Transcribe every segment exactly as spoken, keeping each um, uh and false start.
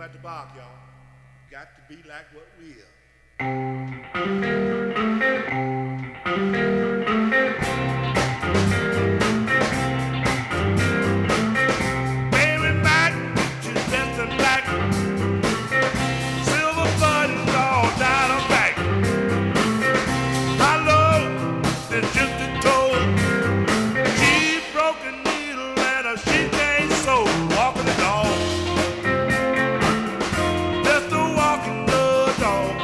at the park, y'all. Got to be like what we are. Mary Mac, she's dressed in black. Silver buttons all down her back. I love is just a toe. She broke a needle and a she can't sew. Walking the dog. Just a walking the dog.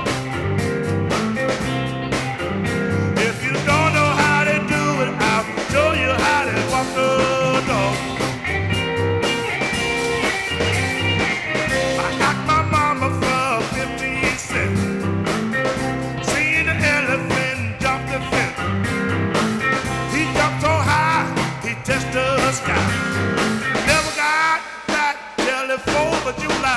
If you don't know how to do it, I'll show you how to walk the dog. I asked my mama for fifteen cents. Seen the elephant jump the fence. He jumped so high, he touched the sky. Never got that telephone, but you like